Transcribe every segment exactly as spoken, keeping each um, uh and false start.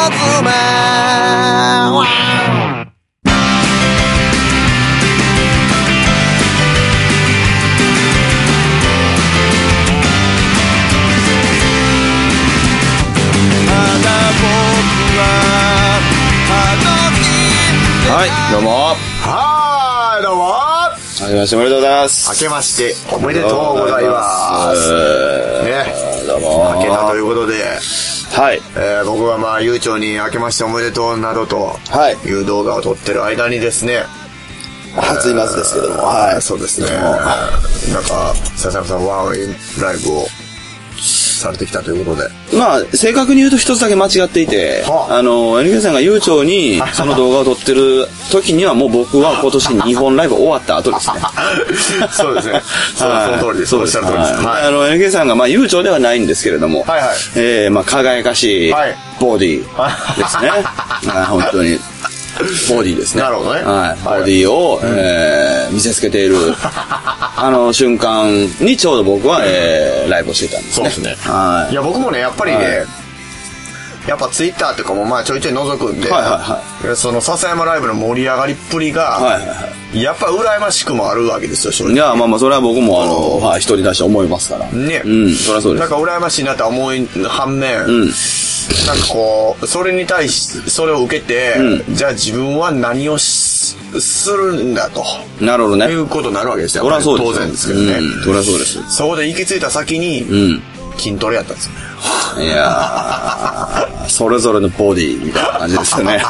はい、どうも。 はーい、どうも。 明けましておめでとうございます。 明けましておめでとうございます。ね、 どうも。 明けたということで、 はい。 えー、僕がまあ、悠長に明けましておめでとうなどと、はい。いう動画を撮ってる間にですね、 初いますですけども、 はい。そうですね。なんか、笹山さんワンウェイライブをされてきたということで。 まあ、正確に言うと一つだけ間違っていて、はあ、あの、エヌケー さんが悠長にその動画を撮ってる時にはもう僕は今年にほんライブ終わった後ですね。 そうですね。その通りです。 そうです。はい。あの、エヌケー さんがまあ悠長ではないんですけれども、はいはい。えー、まあ、輝かしいボディですね。はい、本当に。ボディですね。 なるほどね。 はい。ボディを、うん、えー、見せつけている、あの瞬間にちょうど僕は、えー、ライブをしてたんですね。 そうですね。 はい。 いや、僕もね、やっぱりね、はい、やっぱツイッターとかもまあちょいちょい覗くんで、はいはいはい、その笹山ライブの盛り上がりっぷりが、はいはいはい、やっぱ羨ましくもあるわけですよ、正直。 いや、まあまあ、それは僕もあの、はい、一人出して思いますから。 ね。 うん、そりゃそうです。 なんか羨ましいなと思い反面、うん、なんかこう、それに対し、それを受けて、うん、じゃあ自分は何をするんだと。 なるほどね。 いうことになるわけですよ。 そりゃそうです。 当然ですけどね。 うん、そりゃそうです。 そこで行き着いた先に、うん、筋トレやったんですよね。 いやー、それぞれのボディみたいな感じですよね。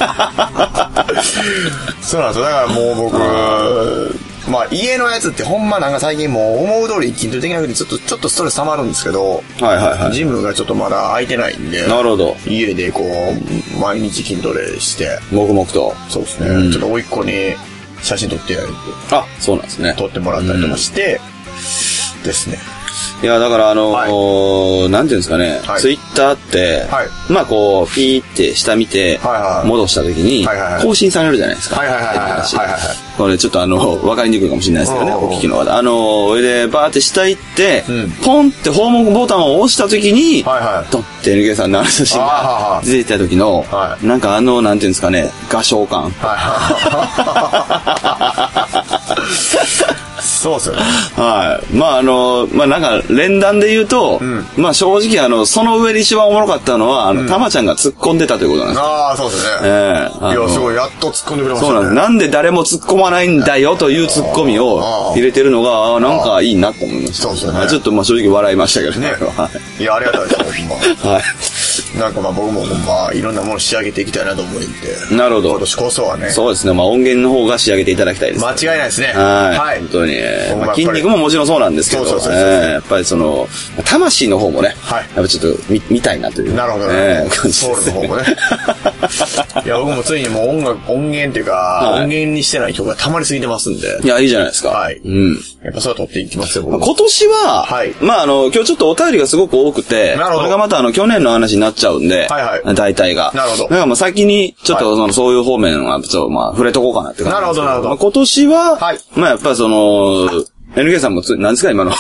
そうなんですよ。だからもう僕、まあ家のやつってほんまなんか最近もう思う通り筋トレできなくてちょっとちょっとストレス溜まるんですけど、はいはいはい、ジムがちょっとまだ空いてないんで、 なるほど。 家でこう毎日筋トレして黙々と、 そうですね、うん、ちょっと甥っ子に写真撮ってやるあ、そうなんですね。 撮ってもらったりとかして、うん、ですね。 いや、だからあのーはい、なんていうんですかね、はい、ツイッターって、はい、まあこう、ピーって下見て、戻した時に、更新されるじゃないですか。これちょっとあの、わかりにくいかもしれないですけどね、お聞きの方。あのー、それで、バーって下行って、うん、ポンって訪問ボタンを押した時に、はいはい、撮って エヌケー さんのあの写真が出てきた時の、はい、なんかあの、なんていうんですかね、画商感。 そうですよね。 はい。まああの、まあなんか連弾で言うと、うん、まあ正直あの、その上で一番おもろかったのは、あの、うん、たまちゃんが突っ込んでたということなんです。 ああ、そうですね。ええー。いや、すごい、やっと突っ込んでくれましたね。 そうなんです。なんで誰も突っ込まないんだよという突っ込みを入れてるのが、なんかいいなと思いました。そうですね。ちょっとまあ正直笑いましたけどね。 いや、ありがたいです、ほんま。はい。なんかまあ僕もまあいろんなもの仕上げていきたいなと思うんで。 なるほど。 今年こそはね。 そうですね。まあ音源の方が仕上げていただきたいです。 間違いないですね。 はい。はい。本当に。まあ、筋肉ももちろんそうなんですけど、そうそうそうそう、えー、やっぱりその、魂の方もね、はい、やっぱちょっと見、見たいなという。 なるほどね。えー、ソウルの方もね。いや、僕もついにもう音楽、音源っていうか、はい、音源にしてない曲が溜まりすぎてますんで。 いや、いいじゃないですか。 はい。うん。やっぱそれは取っていきますよ、僕も。 今年は、はい。まあ、あの、今日ちょっとお便りがすごく多くて、なるほど。これがまたあの、去年の話になっちゃうんで、はいはい。大体が。なるほど。だからまあ先に、ちょっとその、はい、そういう方面は、ちょっとまあ、触れとこうかなって感じ。 なるほど、なるほど。 まあ、今年は、はい。まあ、やっぱりその、エヌケー さんもつ、何ですか今の。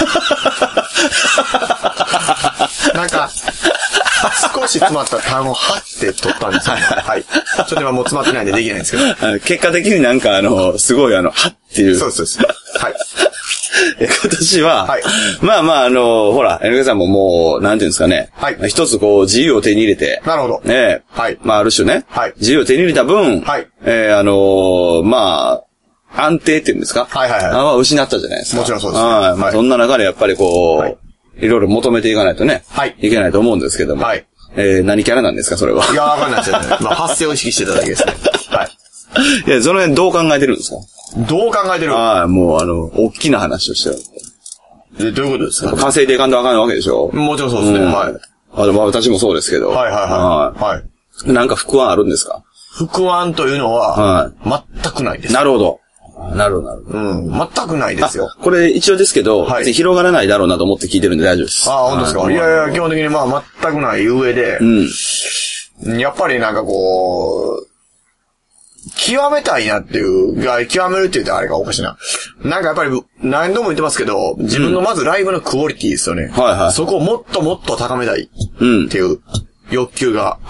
なんか、少し詰まった単語をはって取ったんですよ、ね。はい。ちょっと今もう詰まってないんでできないんですけど。 結果的になんかあの、すごいあの、はっていう。 そうです、そうです。はい。 今年は、はい、まあまああの、ほら、エヌケー さんももう、なんていうんですかね。はい。一つこう、自由を手に入れて。 なるほど。 ね。はい。まあある種ね。はい。自由を手に入れた分、はい。えー、あのー、まあ、安定っていうんですか？はいはいはい。あ失ったじゃないですか。 もちろんそうです、ね。 はい。まあそんな中でやっぱりこう、はい、いろいろ求めていかないとね。はい。いけないと思うんですけども。はい。えー、何キャラなんですか、それは。 いや、わかんないですよね。まあ発声を意識してただけですね。はい。 いや、その辺どう考えてるんですか？ どう考えてる？ はい、もうあの、大きな話をしてる。 え、どういうことですか？ 稼いでいかんとあかんわけでしょ？ もちろんそうですね。うん、はい。 あの、まあ私もそうですけど。はいはいはい。はい。なんか不安あるんですか？ 不安というのは、はい。全くないです。 なるほど。なるほど、なるほど。 うん。全くないですよ。 これ一応ですけど、はい、広がらないだろうなと思って聞いてるんで大丈夫です。 ああ、本当ですか。いやいや、基本的にまあ全くない上で、うん。やっぱりなんかこう、極めたいなっていう、が極めるって言うとあれがおかしいな。なんかやっぱり何度も言ってますけど、自分のまずライブのクオリティですよね。うん、はいはい。そこをもっともっと高めたいっていう欲求が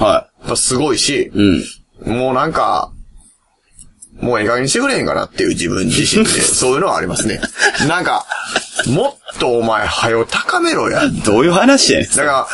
ぱすごいし、 うん、 もうなんか、もうええ加減にしてくれへんかなっていう自分自身で、そういうのはありますね。なんか、もっとお前、はよ高めろや。 どういう話やねん。 だから、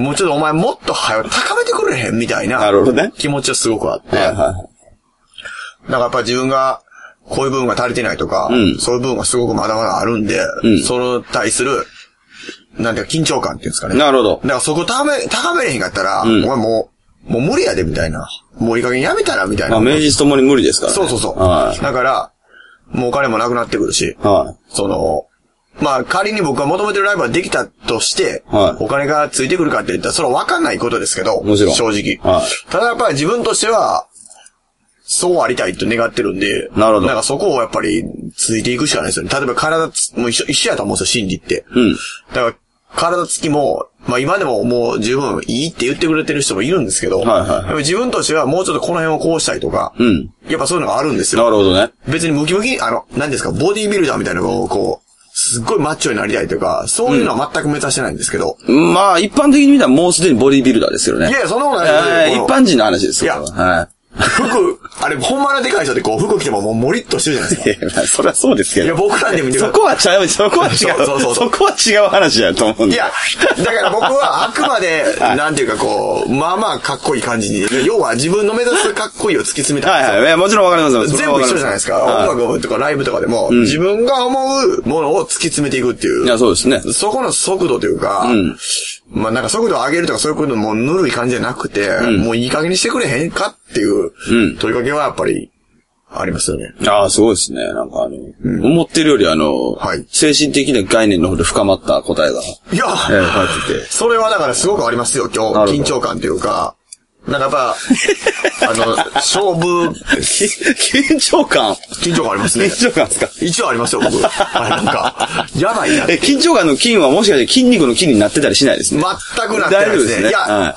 もうちょっとお前もっとはよ高めてくれへんみたいな。 なるほどね。 気持ちはすごくあって。 はいはい。 だからやっぱ自分が、こういう部分が足りてないとか、うん、そういう部分がすごくまだまだあるんで、うん、それに対する、なんていうか緊張感っていうんですかね。 なるほど。 だからそこ高め、高めれへんかったら、うん、お前もう、もう無理やでみたいな。もういい加減やめたらみたいな。 まあ、名実ともに無理ですからね。 そうそうそう。 はい、 だから、もうお金もなくなってくるし、はい、その、まあ仮に僕が求めてるライブができたとして、はい、お金がついてくるかって言ったらそれは分かんないことですけど、 もちろん正直。はい、ただやっぱり自分としては、そうありたいと願ってるんで、 なるほど。 なんかそこをやっぱりついていくしかないですよね。例えば体つ、もう一緒、一緒やと思うんですよ、心理って。 うん。 だから体つきも、まあ今でももう十分いいって言ってくれてる人もいるんですけど、はいはい、はい、自分としてはもうちょっとこの辺をこうしたいとか、うん。やっぱそういうのがあるんですよ。 なるほどね。 別にムキムキ、あの、何ですか、ボディービルダーみたいなのをこう、すっごいマッチョになりたいとか、そういうのは全く目指してないんですけど。 うん、まあ一般的に見たらもうすでにボディービルダーですよね。 いやいや、そんなことないですよ。一般人の話ですよ。いや、はい。 服、あれ、ほんまのでかい人ってこう、服着てももうモリッとしてるじゃないですか。 いや、それはそうですけど。 いや、僕らで見てください。 そこは違う、そこは違う。そうそうそう。そこは違う話だと思うんだ。 いや、だから僕はあくまで、なんていうかこう、まあまあかっこいい感じに、要は自分の目指すかっこいいを突き詰めたんですよ。 はいはい。もちろんわかります。 全部一緒じゃないですか。音楽とかライブとかでも、自分が思うものを突き詰めていくっていう。 いや、そうですね。 そこの速度というか、うん、まあなんか速度を上げるとかそういうこともぬるい感じじゃなくて、うん、もういい加減にしてくれへんかっていう、うん、問いかけはやっぱり、ありますよね。 ああ、すごいですね。なんかあの、うん、思ってるよりあの、はい、精神的な概念の方で深まった答えが。 いや、 えー、書いてて。 それはだからすごくありますよ、今日。緊張感というか。なんかやっぱ、あの、勝負、 緊張感緊張感ありますね。 緊張感ですか一応ありますよ、僕。あれなんか、やばいな。 え、緊張感の筋はもしかして筋肉の筋になってたりしないですね。 全くなってないですね。 大丈夫ですね。 いや、 はい、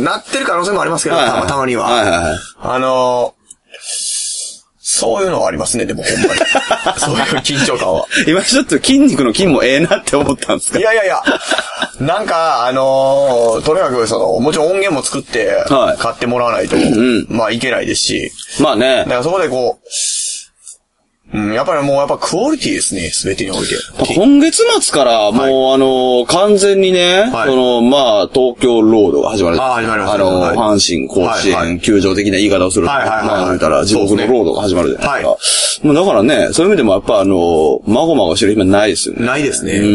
なってる可能性もありますけど、 はいはい、 たまには。 はいはいはい、 あのー、そういうのはありますね、でもほんまに。そういう緊張感は。 今ちょっと筋肉の筋もええなって思ったんですか？ いやいやいや。なんか、あのー、とにかくその、もちろん音源も作って、買ってもらわないと、はい、うん、まあいけないですし。 まあね。 だからそこでこう、うん、やっぱりもうやっぱクオリティですね、すべてにおいて。 今月末からもう、はい、あの、完全にね、はい、その、まあ、東京ロードが始まる。 ああ、始まります。 あの、はい、阪神甲子園球場的な言い方をすると。 はいはいはい。 まあ、見たら地獄のロードが始まるじゃないですか。はい。まあ、だからね、そういう意味でもやっぱあの、まごまごしてる暇ないですよね。 ないですね。 うん。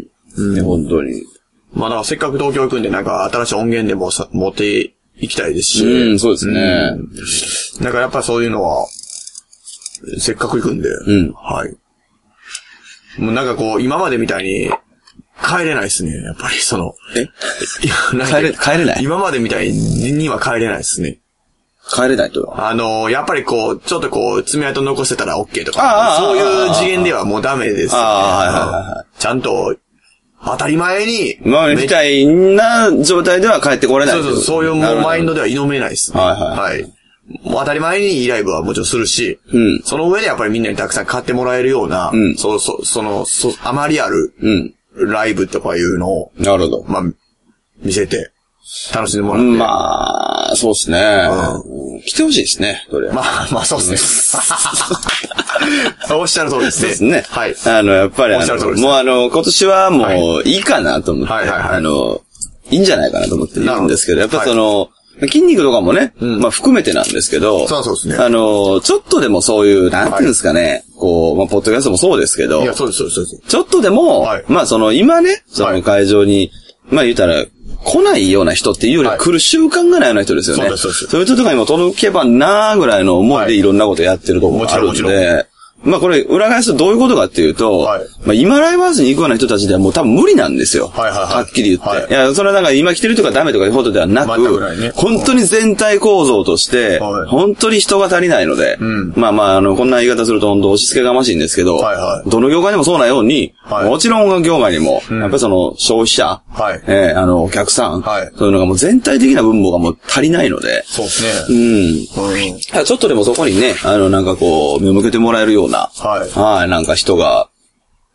うん、ね、本当に。 まあ、だからせっかく東京行くんで、なんか新しい音源でもさ持っていきたいですし。 うん、そうですね。 うん、なんかやっぱそういうのは、せっかく行くんで。 うん。 はい。もうなんかこう、今までみたいに、帰れないですね。やっぱりその。 え帰れ、帰れない今までみたいには帰れないですね。 帰れないとあの、やっぱりこう、ちょっとこう、爪痕残してたら OK とか。そういう次元ではもうダメですよね。 あちゃんと、当たり前に。 まあ、みたいな状態では帰ってこれない。 そうそう、そういうもうマインドでは挑めないですね。 はいはい。 はい。もう当たり前にいいライブはもちろんするし、 うん、 その上でやっぱりみんなにたくさん買ってもらえるような、うん、そう、そ、その、そ、あまりある、ライブとかいうのを、 なるほど。 まあ、見せて、楽しんでもらって。 まあ、そうですね。うん、来てほしいですね、それは。 まあ、まあそうですね。おっしゃる通りですね。 そうですね。 はい。 あの、やっぱりあの、もうあの、今年はもういいかなと思って、 はいはいはいはい、 あの、いいんじゃないかなと思ってるんですけど、やっぱその、はい筋肉とかもね、うん、まあ含めてなんですけど、 そうそうですね。 あの、ちょっとでもそういう、なんていうんですかね、はい、こう、まあ、ポッドキャストもそうですけど、 いや、そうです、そうです、そうです。 ちょっとでも、はい、まあ、その、今ね、その会場に、はい、まあ言ったら、来ないような人っていうより来る習慣がないような人ですよね。はい、そうです、そうです。そういう人とかにも届けばなーぐらいの思いでいろんなことやってるところがあるんで、はいまあこれ裏返すとどういうことかっていうと、はい、まあ今ライブハウスに行くような人たちではもう多分無理なんですよ。 はいはいはい、 はっきり言って。 はい、 いや、それはなんか今来てるとかダメとかいうことではなく、 ね、 本当に全体構造として、はい、本当に人が足りないので、うん、まあまああの、こんな言い方すると本当押し付けがましいんですけど、 はいはい、 どの業界でもそうなように、はい、もちろん音楽業界にも、うん、やっぱりその消費者、 はい、 えー、あの、お客さん、 はい、 そういうのがもう全体的な分母がもう足りないので、 そうですね。 うん。うん、ちょっとでもそこにね、あの、なんかこう、目を向けてもらえるような、 はいはい、なんか人が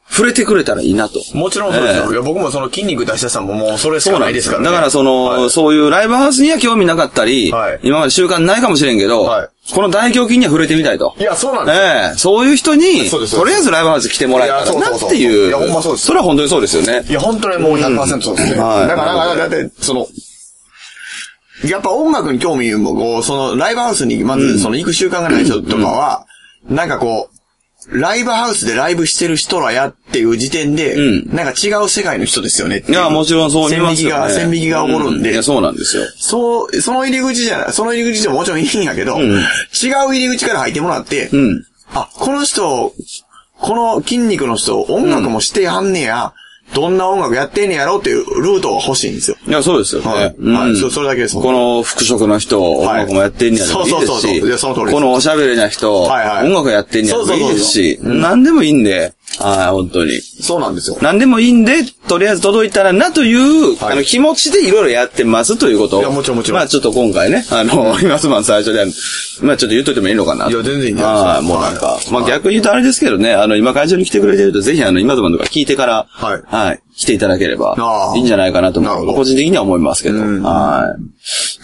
触れてくれたらいいなと。 もちろんそうですよ。えー、いや僕もその筋肉出したさんももうそれしかないですからね。 だからその、はい、そういうライブハウスには興味なかったり、はい、今まで習慣ないかもしれんけど、はい、この大胸筋には触れてみたいと。 いや、そうなんですよ。 ええー、そういう人に、とりあえずライブハウス来てもらえたらなっていう。 いや、ほんまそうです。 それは本当にそうですよね。 いや、本当にもう ひゃくパーセント そうですね。うん、はい。だから、だって、その、やっぱ音楽に興味も、こう、その、ライブハウスにまず、その、行く習慣がない人とかは、うん、なんかこう、ライブハウスでライブしてる人らやっていう時点で、うん、なんか違う世界の人ですよねっていう。 いや、もちろんそう言いますよね。 線引きが、線引きが起こるんで、うん。 いや、そうなんですよ。 そう、その入り口じゃない、その入り口でももちろんいいんやけど、うん、違う入り口から入ってもらって、うん、あ、この人、この筋肉の人、音楽もしてはんねや、どんな音楽やってんねやろっていうルートが欲しいんですよ。 いや、そうですよね。はい。 うん、はい、そ, それだけです。 この服飾の人、音楽もやってんねやろ、はい、いいですし、そうそうそうそう。いや、その通りです。このおしゃべりな人、はいはい、音楽やってんねやろ、いいですし、何でもいいんで、はい、本当に。 そうなんですよ。 何でもいいんで、とりあえず届いたらなという、はい、あの、気持ちでいろいろやってますということを。 いや、もちろんもちろん。 まあちょっと今回ね、あの、うん、今すまん最初で、まあちょっと言っといてもいいのかな。 いや、全然いいんじゃないですか。ああ、もうなんか、はい、まあ逆に言うとあれですけどね、あの、今会場に来てくれてると、ぜひあの、今すまんとか聞いてから、はい。はい。来ていただければ、いいんじゃないかなと思う。個人的には思いますけど。はい。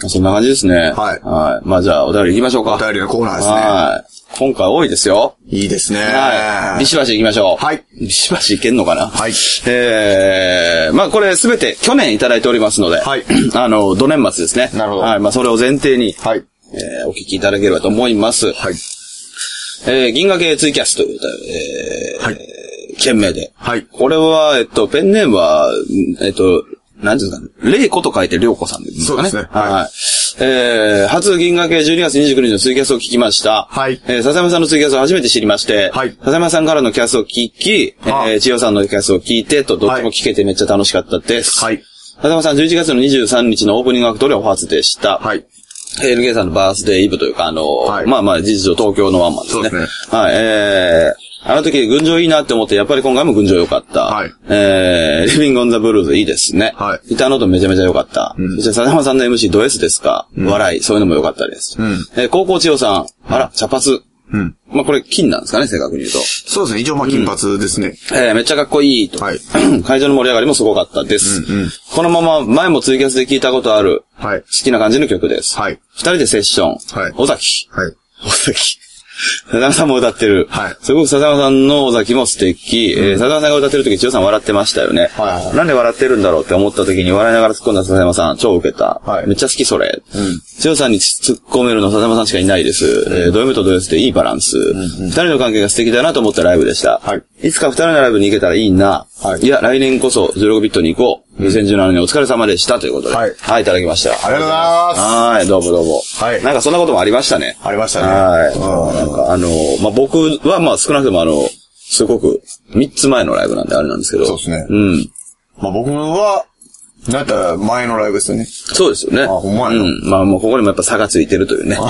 そんな感じですね。はい。はい。まあじゃあ、お便り行きましょうか。 お便りのコーナーですね。 はい。今回多いですよ。 いいですね。 はい。ビシバシ行きましょう。はい。ビシバシ行けんのかな。はい。えー、まあこれすべて去年いただいておりますので、はい。あの、土年末ですね。なるほど。はい。まあそれを前提に、はい。えー、お聞きいただければと思います。はい。えー、銀河系ツイキャスという、えー、はい。件名で。はい。これは、えっと、ペンネームは、えっと、何ていうんですかね。玲子と書いて玲子さんですかね。そうですね。はい。はい、えー、初銀河系じゅうにがつにじゅうくにちのツイキャスを聞きました。はい。えー、笹山さんのツイキャスを初めて知りまして、はい。笹山さんからのキャスを聞き、えー、千代さんのキャスを聞いてと、どっちも聞けてめっちゃ楽しかったです。はい。笹山さんじゅういちがつのにじゅうさんにちのオープニングアクトでお初でした。はい。エヌケー さんのバースデーイブというか、あの、はい、まあまあ、事実上東京のワンマンですね。そうですね。はい、えー、あの時、群青いいなって思って、やっぱり今回も群青良かった。はい。えー、リビングオンザブルーズいいですね。はい。ギターノートめちゃめちゃ良かった。うん。そして、笹山さんの エムシー ド S ですか、うん、笑い、そういうのも良かったです。うん。えー、高校千代さん、あら、茶髪。うん。まあ、これ、金なんですかね、正確に言うと。 そうですね、一応まあ、金髪ですね。 うん、えー、めっちゃかっこいいと。はい。会場の盛り上がりもすごかったです。うんうん。このまま、前もツイキャスで聞いたことある。はい。好きな感じの曲です。はい。二人でセッション。はい。尾崎。はい。尾崎。笹山さんも歌ってる。はい。すごく笹山さんの尾崎も素敵。うん、えー、笹山さんが歌ってる時、千代さん笑ってましたよね。はい、はい。なんで笑ってるんだろうって思った時に笑いながら突っ込んだ笹山さん、超受けた。はい。めっちゃ好きそれ。うん。千代さんに突っ込めるの笹山さんしかいないです。うん、えー、ド M とド S でいいバランス。うん、うん。二人の関係が素敵だなと思ったライブでした。はい。いつか二人のライブに行けたらいいな。はい。いや、来年こそじゅうろくビットに行こう。にせんじゅうななねんお疲れ様でしたということで。はい。はい、いただきました。 ありがとうございます。 はい、どうもどうも。はい。なんかそんなこともありましたね。 ありましたね。 はい。なんかあの、まあ、僕はまあ少なくともあの、すごくみっつまえのライブなんであれなんですけど。 そうですね。うん。まあ僕は、なんだったら前のライブですよね。 そうですよね。あ、ほんまやな。うん。まあもうここにもやっぱ差がついてるというね。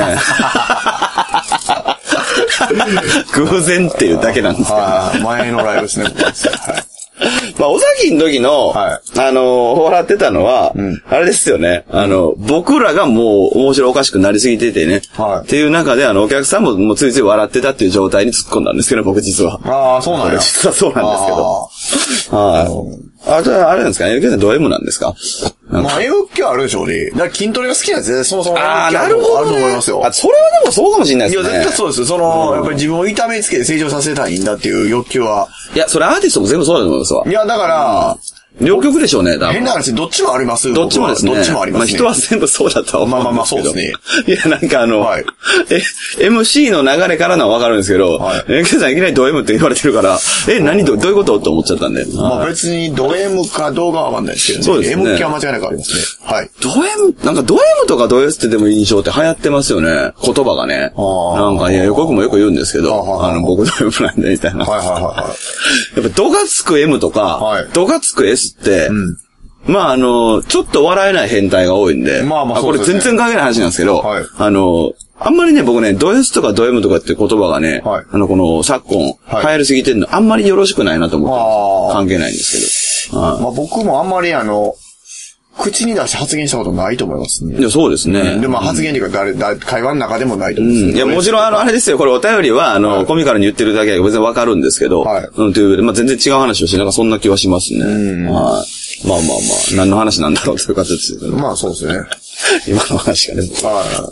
偶然っていうだけなんですけど。 はい。前のライブですね。はい。 まあ、尾崎の時の、はい、あの、笑ってたのは、うん、あれですよね。あの、うん、僕らがもう面白おかしくなりすぎててね。はい、っていう中で、あの、お客さんももうついつい笑ってたっていう状態に突っ込んだんですけど、僕実は。 ああ、そうなんです実はそうなんですけど。はい。あ、じゃあ、あれなんですかね。エヌケー さんド M なんですか？ まあ、エムケー あるでしょうね。だから筋トレが好きなんですね。そもそも。 ああ、なるほど、ね。 あると思いますよ。 あ、それはでもそうかもしれないですね。 いや、絶対そうです。その、うん、やっぱり自分を痛めつけて成長させたいんだっていう欲求は。 いや、それアーティストも全部そうだと思いますわ。 いや、だから、うん両極でしょうね、多分。 変な話、どっちもありますどっちもですね。 どっちもありますね。 まあ人は全部そうだとは思うんですけど。 まあまあまあそうですね。 いや、なんかあの、はい、え、エムシー の流れからのはわかるんですけど、はい、エヌケー さんいきなりド M って言われてるから、え、何ど、どういうことって思っちゃったんで。 まあ別にド M かどうかはわかんないですけどね。そうですね。エムケー は間違いなくありますね。はい。 ド M、なんかド M とかド S ってでも印象って流行ってますよね。言葉がね。なんか、いや、予告もよく言うんですけど、あの、僕ド M なんで、みたいな。はいはいはいはい。やっぱ、ドがつく M とか、はい、ドがつく S って、うんまああの、ちょっと笑えない変態が多いんで。まあまあそうですね。これ全然関係ない話なんですけど、はい、あの、あんまりね、僕ね、ド S とかド M とかって言葉がね、はい、あの、この昨今、はい、流行りすぎてるの、あんまりよろしくないなと思って、関係ないんですけど。 はい、まあ僕もあんまりあの、 口に出して発言したことないと思いますね。 いや、そうですね。 うん、で、まあ発言っていうか、誰、誰、会話の中でもないと思うんですけど、 うん。いや、もちろん、あの、あれですよ、これお便りは、あの、はい、コミカルに言ってるだけは別にわかるんですけど、はい。うん、という、まあ全然違う話をしなんかそんな気はしますね。うん。はい。まあまあまあ、何の話なんだろうという形ですけど。 まあそうですね。 今の話がね。はい。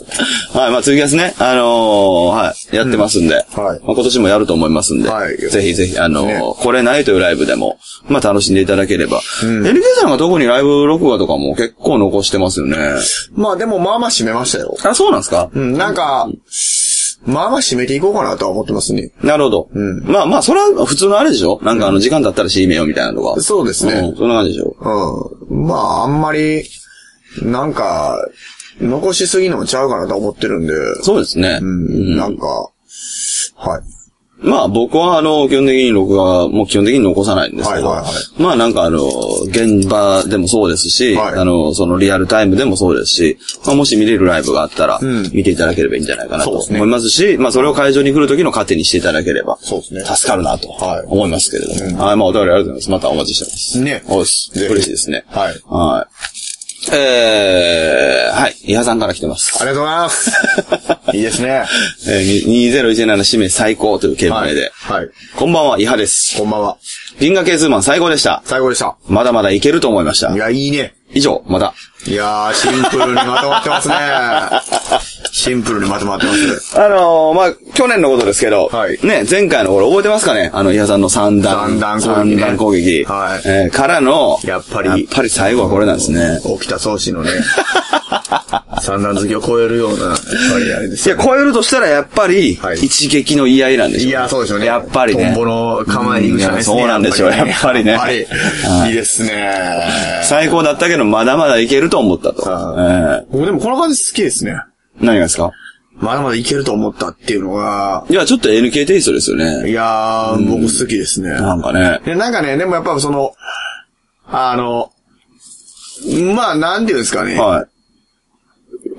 はい。まあ、ツイキャスね、あのー、はい、やってますんで。うん、はい。まあ、今年もやると思いますんで。はい。ぜひぜひ、あのー、ね、これないというライブでも、まあ、楽しんでいただければ。うん。エヌケー さんが特にライブ録画とかも結構残してますよね。 まあ、でも、まあまあ締めましたよ。 あ、そうなんですか？ うん、なんか、まあまあ締めていこうかなとは思ってますね。 なるほど。うん。まあまあ、それは普通のあれでしょ？なんかあの、時間経ったら締めようみたいなのが。 そうですね。 うん、そんな感じでしょ？ うん。まあ、あんまり、なんか、残しすぎのもちゃうかなと思ってるんで。 そうですね。 うん。なんか、はい。 まあ僕はあの、基本的に録画はもう基本的に残さないんですけど。はいはいはい。まあなんかあの、現場でもそうですし、はい、あの、そのリアルタイムでもそうですし、まあもし見れるライブがあったら、見ていただければいいんじゃないかなと思いますし、まあそれを会場に来る時の糧にしていただければ、そうですね。助かるなと思いますけれども。はい。はい、まあお便りありがとうございます。またお待ちしてます。ね。おいし。嬉しいですね。はい。はい。えー、はい。イハさんから来てます。 ありがとうございます。いいですね。 えー、にせんじゅうなな締め最高という件名で。はい。はい、こんばんは、イハです。 こんばんは。 銀河系ツーマン最高でした。 最高でした。 まだまだいけると思いました。 いや、いいね。 以上、また。 いやー、シンプルにまとまってますね。シンプルにまとまってます。 あのー、まあ、去年のことですけど、はい。ね、前回の頃覚えてますかね？あの、イハさんの三段。三段攻撃、ね。三段攻撃。はい。えー、からの、 やっぱり。 やっぱり最後はこれなんですね。 沖田総司のね。三段好きを超えるような、やっぱりあれですよ、ね。いや、超えるとしたらやっぱり、はい、一撃の居合なんでしょう、ね。 いや、そうでしょうね。 やっぱりね。 トンボの構えに行くじゃないですか、 ね。そうなんでしょう、やっぱりね。 はい。いいですね。 最高だったけど、まだまだいけると思ったと。 えー、僕でもこの感じ好きですね。 何がですか？ まだまだいけると思ったっていうのが。 いや、ちょっと エヌケー テイストですよね。 いやー、うん、僕好きですね。 なんかね。 で、なんかね、でもやっぱその、あの、まあ、なんていうんですかね。はい。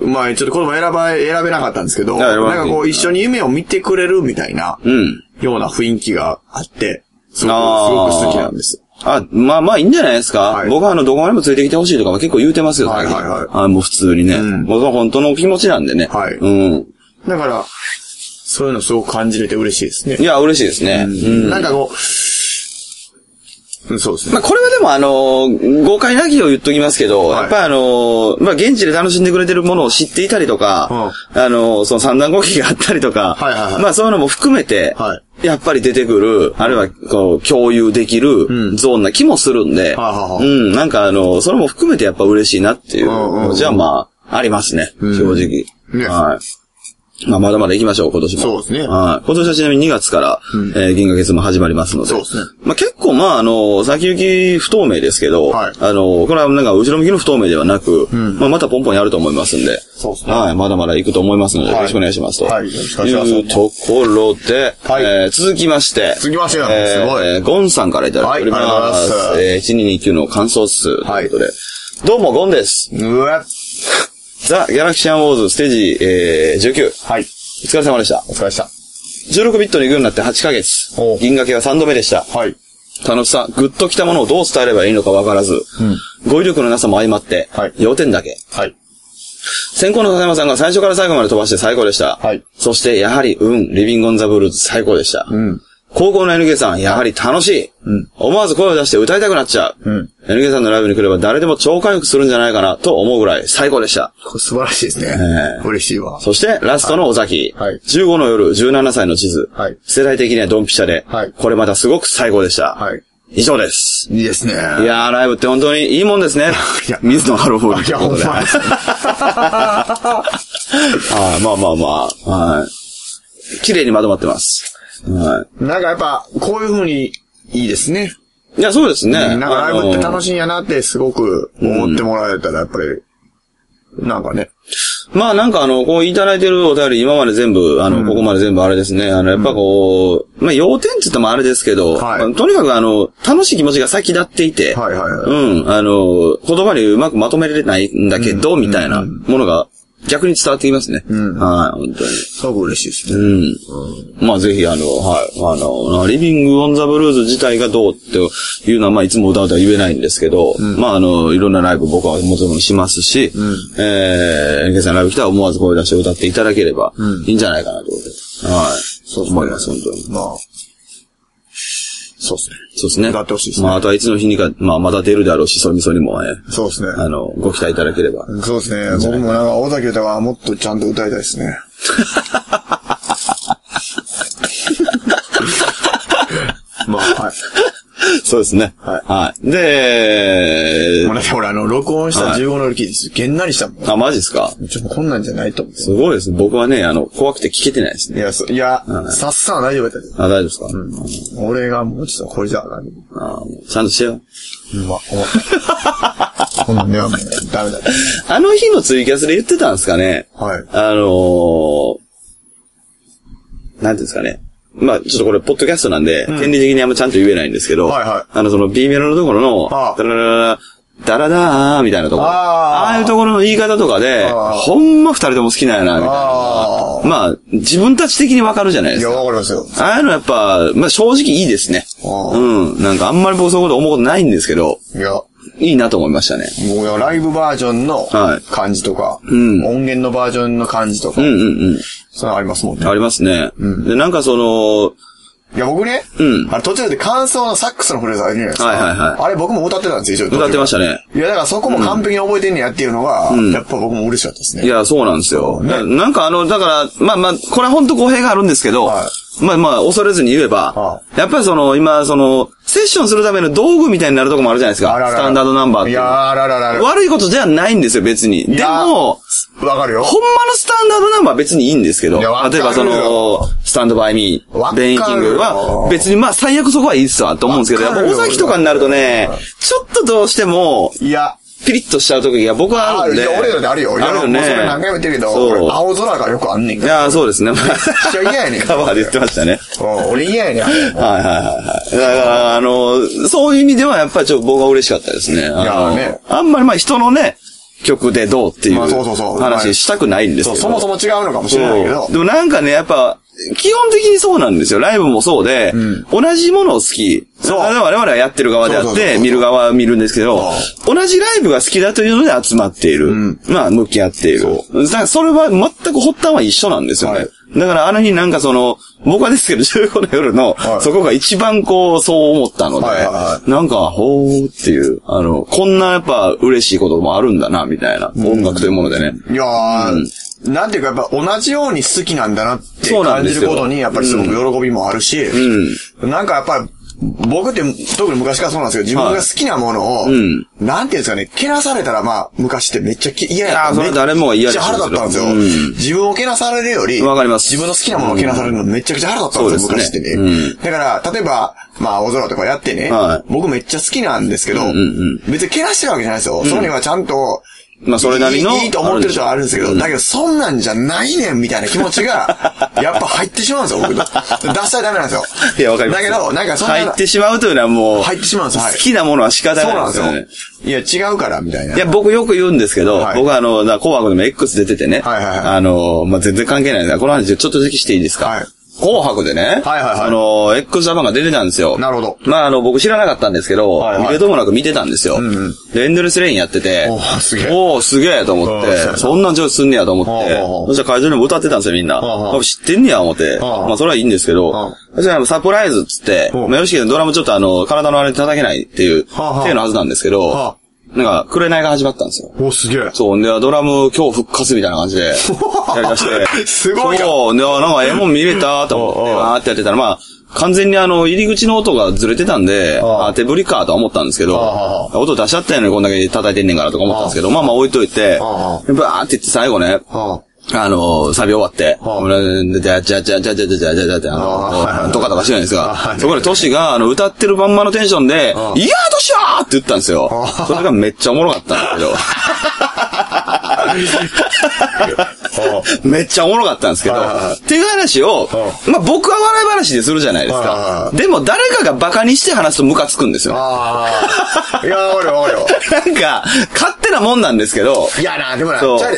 まあ、ちょっと言葉選ば、選べなかったんですけど、なんかこう、一緒に夢を見てくれるみたいな、うん。ような雰囲気があって、すごく、すごく好きなんです。 あ、まあまあいいんじゃないですか。はい、僕はあの、どこまでもついてきてほしいとかは結構言うてますよ、はいはいはい。あもう普通にね。うん、僕は本当の気持ちなんでね。はい。うん。 だから、そういうのすごく感じれて嬉しいですね。 いや、嬉しいですね。うん、 なんかこう、そうですね。 まあ、これはでもあの、誤解なきを言っときますけど、はい、やっぱりあの、まあ、現地で楽しんでくれてるものを知っていたりとか、うん、あの、その三段攻撃があったりとか、はいはいはい、まあ、そういうのも含めて、はい、やっぱり出てくる、あるいはこう、共有できるゾーンな気もするんで、うん、うん、なんかあの、それも含めてやっぱ嬉しいなっていう、うんうん、じゃあまあ、ありますね、うん、正直。ね、はい。まあ、まだまだ行きましょう、今年も。 そうですね。 はい。今年はちなみににがつから、うん、えー、銀河月も始まりますので。 そうですね。 まあ、結構、まあ、あの、先行き不透明ですけど、はい、あの、これはなんか、後ろ向きの不透明ではなく、うん、まあ、またポンポンやると思いますんで。そうですね。はい。まだまだ行くと思いますので、よろしくお願いしますと。はい。よろしくお願いします。というところで、はい、えー、続きまして。 続きましてよ。 えー、すごい。えー、ゴンさんからいただいております。はい、ありがとうございます。えー、いちににきゅうの感想数ということで。はい、どうも、ゴンです。うわザ・ギャラクシアンウォーズステージ、えー、じゅうきゅう。はい。お疲れ様でした。 お疲れでした。 じゅうろくビットに行くようになってはちかげつ。銀河系はさんどめでした。はい。楽しさ、グッときたものをどう伝えればいいのかわからず、うん、語彙力のなさも相まって、はい。要点だけ。はい。先行の笹山さんが最初から最後まで飛ばして最高でした。はい。そして、やはり、うん、リビングオンザブルーズ最高でした。うん。高校の エヌケー さん、やはり楽しい。うん。思わず声を出して歌いたくなっちゃう。うん。エヌケー さんのライブに来れば誰でも超回復するんじゃないかなと思うぐらい最高でした。 これ素晴らしいですね。えー、嬉しいわ。 そして、ラストの尾崎。はい。じゅうごの夜、じゅうななさいの地図。はい。世代的にはドンピシャで。はい。これまたすごく最高でした。はい。以上です。 いいですね。いやー、ライブって本当にいいもんですね。いや、水野ハローフォール。いや、ほんまですね。はい、まあまあまあ。はい。綺麗にまとまってます。 はい。なんかやっぱ、こういう風にいいですね。 いや、そうですね。 なんかライブって楽しいんやなってすごく思ってもらえたら、やっぱり、うん、なんかね。 まあなんかあの、こういただいてるお便り、今まで全部、あの、うん、ここまで全部あれですね。あの、やっぱこう、うん、まあ要点って言ってもあれですけど、はい、とにかくあの、楽しい気持ちが先立っていて、はいはいはい、うん、あの、言葉にうまくまとめれないんだけど、うん、みたいなものが、 逆に伝わってきますね。うん。はい、本当に。 すごく嬉しいですね。うん。 うん、まあぜひあの、はい、あの、リビングオンザブルーズ自体がどうっていうのは、まあいつも歌うとは言えないんですけど、うん、まああの、いろんなライブ僕はもちろんしますし、うん、えー、エンケさんライブ来たら思わず声出して歌っていただければ、いいんじゃないかなと思って。はい。そう思います、本当に。まあ。 そうですね。 そうですね。 歌ってほしいですね。 まあ、あとはいつの日にか、まあ、まだ出るであろうし、そみそにもね。 そうですね。 あの、ご期待いただければ。 そうですね。僕もなんか、尾崎歌はもっとちゃんと歌いたいですね。まあ、はい。 そうですね。はい。はい。で、 もうね、俺あの、録音したじゅうごの時です。げんなりしたもん。 あ、マジですか？ ちょっとこんなんじゃないと思う。 すごいですね。僕はね、あの、怖くて聞けてないですね。 いや、いや、さっさは大丈夫だった。 あ、大丈夫ですか？ うん。俺がもうちょっとこれじゃあかん。 あちゃんとしてよ。 うん、まあ、思った。こんなんねはもうダメだ。 あの日のツイキャスで言ってたんですかね？ はい。 あのー、なんていうんですかね。まあ、ちょっとこれ、ポッドキャストなんで、うん、権利的にあんまちゃんと言えないんですけど、はいはい。あの、その B メロのところの、ダラララ、ダラダーみたいなところ。あ, ああいうところの言い方とかで、ほんま二人とも好きなんやな、みたいな。あまあ、自分たち的にわかるじゃないですか。 いや、わかりますよ。 ああいうのやっぱ、まあ正直いいですね。うん。なんかあんまり僕そういうこと思うことないんですけど、いや。いいなと思いましたね。 もうライブバージョンの感じとか、はいうん、音源のバージョンの感じとか、うんうんうん、そういうのありますもんね。 ありますね。うん、で、なんかその、 いや、僕ね、うん。あれ途中で感想のサックスのフレーズあるじゃないですか。はいはいはい。あれ僕も歌ってたんですよ、 歌ってましたね。 いや、だからそこも完璧に覚えてんねやっていうのが、うん、やっぱ僕も嬉しかったですね。 いや、そうなんですよ。ね、なんかあの、だから、まあまあ、これは本当語弊があるんですけど、はい、まあまあ、恐れずに言えば、はあ、やっぱりその、今、その、セッションするための道具みたいになるとこもあるじゃないですか。あらららスタンダードナンバーっていう。いやあららら悪いことじゃないんですよ、別に。でも、 わかるよ。 ほんまのスタンダードナンバーは別にいいんですけど、例えばその、スタンドバイミー、ベインキングは、別にまあ最悪そこはいいっすわ、と思うんですけど、やっぱ尾崎とかになるとね、ちょっとどうしても、いや、ピリッとしちゃう時が僕はあるんで。 いや、俺らであるよ。あるよね。それ何回も言ってるけど、青空がよくあんねんから。 いや、そうですね。めっちゃ嫌やねん。 カバーで言ってましたね。 俺嫌やねん。 はいはいはいはい。だから、あの、そういう意味ではやっぱりちょっと僕は嬉しかったですね。いやね。あんまりまあ人のね、曲でどうっていう話したくないんですけど。 そもそも違うのかもしれないけど。 でもなんかね、やっぱ、基本的にそうなんですよ。ライブもそうで、うん、同じものを好き。そう。我々はやってる側であって、見る側は見るんですけど、同じライブが好きだというので集まっている。うん、まあ、向き合っている。だからそれは全く発端は一緒なんですよね。はい、だからあの日なんかその、僕はですけど、じゅうごの夜の、はい、そこが一番こう、そう思ったので、はいはいはい、なんか、ほーっていう、あの、こんなやっぱ嬉しいこともあるんだな、みたいな、うん、音楽というものでね。 いやー、うんなんていうかやっぱ同じように好きなんだなって感じることにやっぱりすごく喜びもあるし、うん、なんかやっぱり僕って特に昔からそうなんですけど自分が好きなものを、はいうん、なんていうんですかね、けなされたらまあ昔ってめっちゃ嫌やった。 それ誰もが嫌でめっちゃ腹立ったんですよ、うん。自分をけなされるより、 わかります。 自分の好きなものをけなされるのめちゃくちゃ腹立ったんですよ、昔ってね、うん。だから、例えば、まあ、青空とかやってね、はい、僕めっちゃ好きなんですけど、うんうんうん、別にけなしてるわけじゃないですよ。うん、そこにはちゃんと、 まあそれなりの。 いい、いいと思ってる人はあるんですけど、うん、だけどそんなんじゃないねんみたいな気持ちが、やっぱ入ってしまうんですよ、僕。出したらダメなんですよ。 いや、わかります。 だけど、なんかそんな。 入ってしまうというのはもう、 入ってしまうんですよ。 好きなものは仕方ないんですよね。そうなんですよ。いや、違うから、みたいな。 いや、僕よく言うんですけど、はい、僕はあの、紅白でも X 出ててね、はいはいはい、あの、まあ、全然関係ないんだ。この話ちょっとだけしていいですか？はい。紅白でね、はいはいはい、あの、X ジャパンが出てたんですよ。 なるほど。 まあ、あの、僕知らなかったんですけど、はいはい、見るともなく見てたんですよ。うんうん、で、エンドレスレインやってて、おー、すげえ。おー、すげえと思って、そんなん上手すんねやと思って、そしたら会場でも歌ってたんですよ、みんな。知ってんねや、思って。まあ、それはいいんですけど、そしたらサプライズっつって、まあ、よしきドラムちょっとあの、体のあれで叩けないっていう、手のはずなんですけど、なんか、紅が始まったんですよ。 お、すげえ。 そう、で、ドラム今日復活みたいな感じで、やりだして。 すごいな。 そう、で、なんか、ええもん見れたと思って、あーってやってたら、まあ、完全にあの、入り口の音がずれてたんで、あ、手振りかと思ったんですけど、音出しちゃったよね、こんだけ叩いてんねんからとか思ったんですけど、まあまあ置いといて、バーって言って最後ね、あの、サビ終わって、じゃじゃじゃじゃじゃじゃじゃじゃじゃじゃ、あの、とかとかしてないですか。そこでトシが、あの、歌ってるまんまのテンションで、いやートシはーって言ったんですよ。それがめっちゃおもろかったんですけど。めっちゃおもろかったんですけど、っていう話を、まあ僕は笑い話でするじゃないですか。でも誰かがバカにして話すとムカつくんですよ。いや、おるおるよ。 なんか、勝手なもんなんですけど。 いやな、でもな、ちゃうで。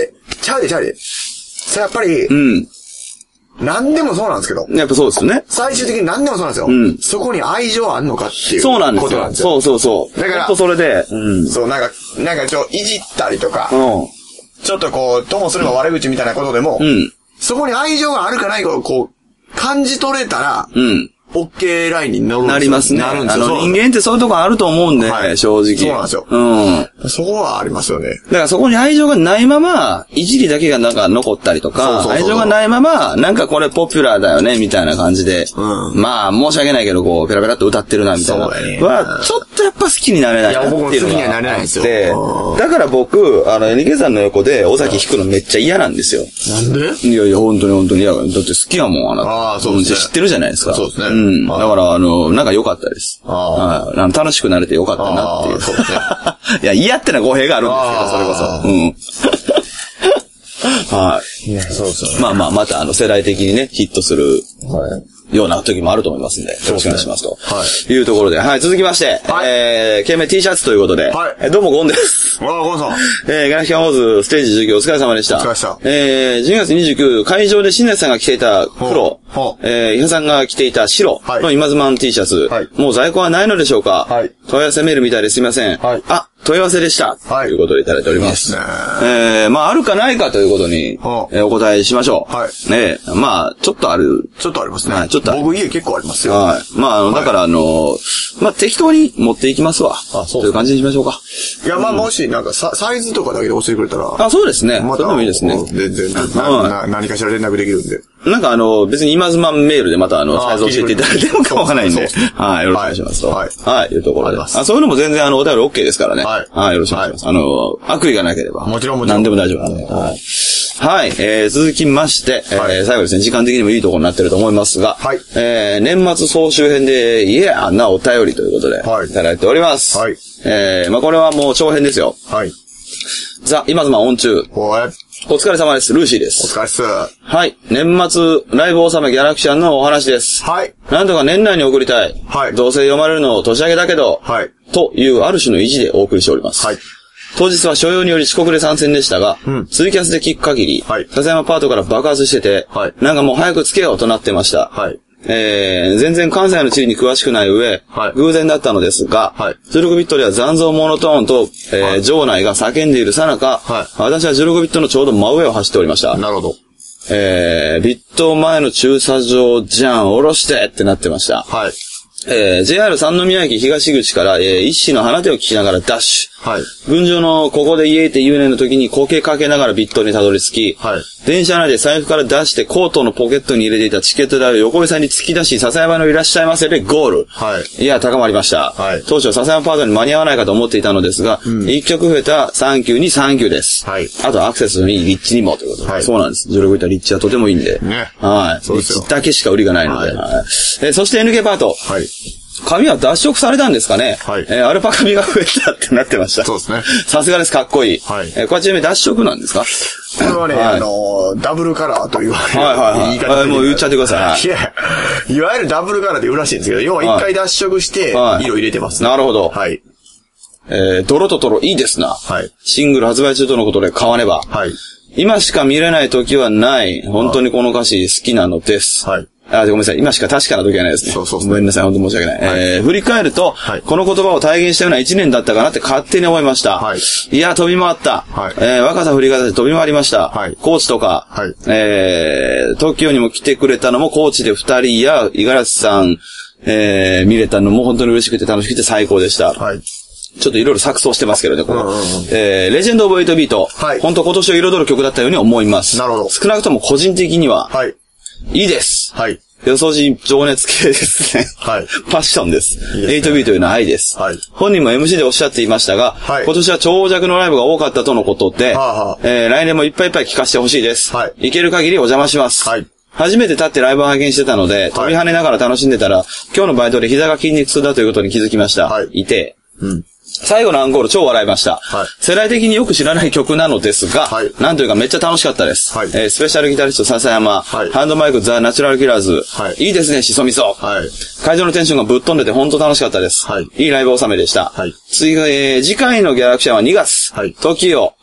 ちゃうでちゃうで。それやっぱり、うん。何でもそうなんですけど。 やっぱそうですよね。 最終的に何でもそうなんですよ。うん。そこに愛情あんのかっていう。 そうなんですよ。ことなんですよ。そうそうそう。だから、それで、 うん。そう、なんか、なんかちょ、いじったりとか、うん。ちょっとこう、ともすれば悪口みたいなことでも、うん。そこに愛情があるかないかをこう、感じ取れたら、うん。オッケーラインに乗るんですよ。なりますね。なるんですよ。あの、人間ってそういうとこあると思うんで、はい、正直。 そうなんですよ。うん。そこはありますよね。 だからそこに愛情がないまま、いじりだけがなんか残ったりとか、そうそうそう愛情がないまま、なんかこれポピュラーだよね、みたいな感じで、うん、まあ、申し訳ないけど、こう、ペラペラっと歌ってるな、みたいな。そうね。は、ちょっとやっぱ好きになれないなっていうのがあって。いや、僕も好きにはなれないんですよ。で、だから僕、あの、エニケさんの横で、尾崎弾くのめっちゃ嫌なんですよ。 なんで？ いやいや、本当に本当に嫌だ。だって好きやもん、あなた。ああ、そうですね。知ってるじゃないですか。 そうですね。 うん。だから、あの、なんか良かったです。ああ楽しくなれて良かったなっていう。そうですね。いや、嫌ってのは語弊があるんですけど、それこそ。うん。はい。いや、そうそう。まあまあ、またあの、世代的にね、ヒットする。はい。ような時もあると思いますんで、よろしくお願いしますと。はい。いうところで、はい、続きまして、はい、えー、懸命 T シャツということで、はい。どうもゴンです。 わあ、ゴンさん。 えー、ガラキャンホーズステージ授業お疲れ様でした。 お疲れ様でした。 えー、じゅうにがつにじゅうくにち、会場で新内さんが着ていた黒、えー、伊賀さんが着ていた白の今ズマン T シャツ、はい。もう在庫はないのでしょうか？はい。問い合わせメールみたいですいません。はい。あ、問い合わせでした。はい。ということでいただいております。いいですね。えー、まあ、あるかないかということに、はえー、お答えしましょう。はい。ねえ、まあ、ちょっとある。 ちょっとありますね。 はい、ちょっと僕家結構ありますよ。 はい。まあ、あの、だからあの、まあ、適当に持っていきますわ。あ、そう。という感じにしましょうか。 いや、まあ、もし、なんか、サイズとかだけで教えてくれたら。 あ、そうですね。また、それでもいいですね。 全然、な、何かしら連絡できるんで。 なんかあの、別に今ズマンメールでまたあの、サイズ教えていただいても構わないんで。はい、よろしくお願いしますと。はい。はい、いうところで。あ、そういうのも全然あの、お便り OK ですからね。はい。はい、よろしくお願いします。あの、悪意がなければ。 もちろんもちろん。 何でも大丈夫なんで。はい。はい、えー、続きまして、えー、最後ですね、時間的にもいいところになってると思いますが、はい。えー、年末総集編で、いや、なお便りということで、はい。いただいております。はい。えー、まあこれはもう長編ですよ。はい。ザ・今ズマンオン中。はい。お疲れ様です。ルーシーです。 お疲れっす。 はい。年末、ライブ納めギャラクシャンのお話です。はい。なんとか年内に送りたい。はい。どうせ読まれるの年明けだけど。はい。というある種の意地でお送りしております。はい。当日は所用により遅刻で参戦でしたが、うん、ツイキャスで聞く限り、はい。笹山パートから爆発してて、はい。なんかもう早くつけようとなってました。はい。えー、全然関西の地理に詳しくない上、はい、偶然だったのですが、はい、じゅうろくビットでは残像モノトーンと、えーはい、場内が叫んでいるさなか、はい、私はじゅうろくビットのちょうど真上を走っておりました。 なるほど。 えー、ビット前の駐車場じゃん、下ろしてってなってました。はい。えー、ジェイアール 三宮駅東口から、えー、一子の花手を聞きながらダッシュ。はい。群青のここで言えて言うねの時にこけかけながらビットにたどり着き、はい。電車内で財布から出してコートのポケットに入れていたチケット代を横井さんに突き出し、笹山のいらっしゃいませでゴール。はい。いや、高まりました。はい。当初笹山パートに間に合わないかと思っていたのですが、うん、一曲増えたサンキューにサンキューです。はい。あとアクセスにリッチにもということで。はい。そうなんです。じゅうろくビットリッチはとてもいいんで。ね。はい。そうですよ。リッチだけしか売りがないので。はい。はい、えー、そして エヌケー パート。はい。髪は脱色されたんですかね。はい。えー、アルパカ髪が増えたってなってました。 そうですね。 さすがです、かっこいい。はい。えー、これちなみに脱色なんですか？ これはね、はい、あのー、ダブルカラーと言われる。はいはいはい。言い方で。 もう言っちゃってください。 いや、いわゆるダブルカラーで言うらしいんですけど、要は一回脱色して、色入れてます、 ねはい。なるほど。はい。えー、泥とトロいいですな。はい。シングル発売中とのことで買わねば。はい。今しか見れない時はない。本当にこの歌詞好きなのです。はい。あ、ごめんなさい。今しか確かな時はないですね。そうそうそう。ごめんなさい。本当申し訳ない。はい、えー、振り返ると、はい、この言葉を体現したような一年だったかなって勝手に思いました。はい。いや、飛び回った。はい。えー、若さ振り方で飛び回りました。はい。コーチとか、はい。えー、東京にも来てくれたのもコーチで二人や、五十嵐さん、えー、見れたのも本当に嬉しくて楽しくて最高でした。はい。ちょっといろいろ錯綜してますけどね、この、うんうんうん、えー、レジェンドオブエイトビート。はい。本当今年を彩る曲だったように思います。なるほど。少なくとも個人的には、はい。いいです。はい。よそじ情熱系ですね。はい。パッションです。いいですね、エイトビートというのは愛です。はい。本人も エムシー でおっしゃっていましたが、はい。今年は長尺のライブが多かったとのことで、はあはあ、えー、来年もいっぱいいっぱい聴かせてほしいです。はい。行ける限りお邪魔します。はい。初めて立ってライブを拝見してたので、はい、飛び跳ねながら楽しんでたら、今日のバイトで膝が筋肉痛だということに気づきました。はい。いて。うん。最後のアンコール超笑いました。はい。世代的によく知らない曲なのですが、はい。なんというかめっちゃ楽しかったです。はい。えー、スペシャルギタリスト笹山、はい。ハンドマイクザ・ナチュラルキラーズ、はい。いいですね、しそみそ。はい。会場のテンションがぶっ飛んでて本当楽しかったです。はい。いいライブ納めでした。はい。次が、えー、次回のギャラクシャンはにがつ。はい。トキオ、